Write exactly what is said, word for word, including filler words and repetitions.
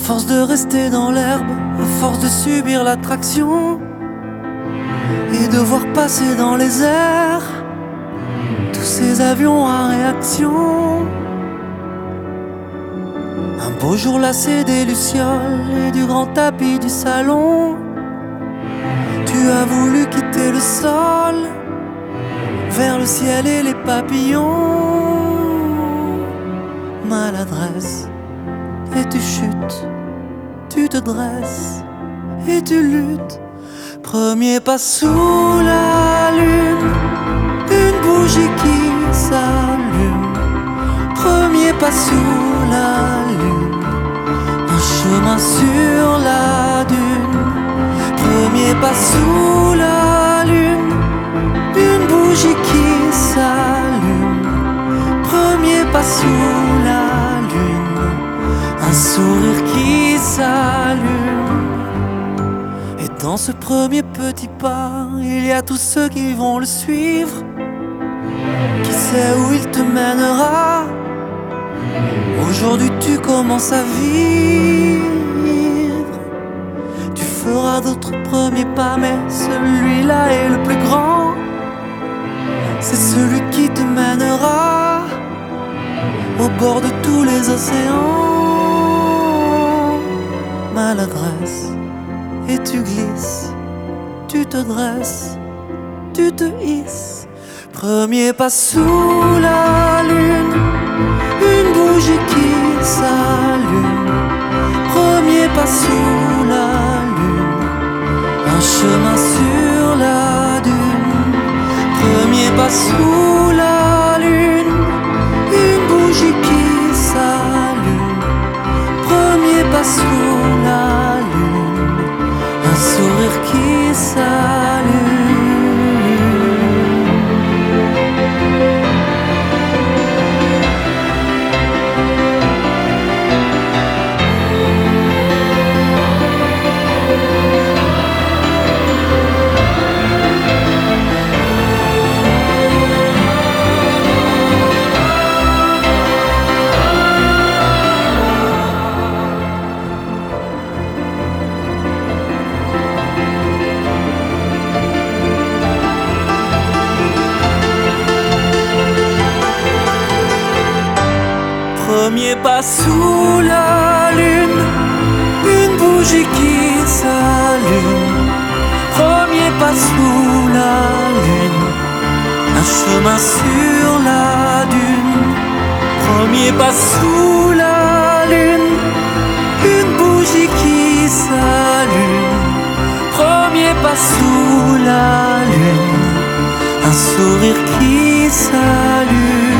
force de rester dans l'herbe, à force de subir l'attraction et de voir passer dans les airs tous ces avions à réaction. Un beau jour lassé des lucioles et du grand tapis du salon, tu as voulu quitter le sol vers le ciel et les papillons. Maladresse, et tu chutes, tu te dresses et tu luttes. Premier pas sous la lune, une bougie qui s'allume. Premier pas sous la lune, un chemin sur la dune. Premier pas sous la lune, une bougie qui s'allume. Premier pas sous la lune, un sourire qui s'allume. Et dans ce premier petit pas, il y a tous ceux qui vont le suivre. Qui sait où il te mènera? Aujourd'hui tu commences à vivre. Tu feras d'autres premiers pas, mais celui-là est le plus grand. C'est celui qui te mènera au bord de tous les océans. Maladresse, et tu glisses, tu te dresses, tu te hisses. Premier pas sous la lune, une bougie qui s'allume. Premier pas sous la lune, un chemin sur la dune. Premier pas sous la lune, une bougie qui s'allume. Premier pas sous la lune, un sourire qui s'allume. Premier pas sous la lune, une bougie qui s'allume. Premier pas sous la lune, un chemin sur la dune. Premier pas sous la lune, une bougie qui s'allume. Premier pas sous la lune, un sourire qui s'allume.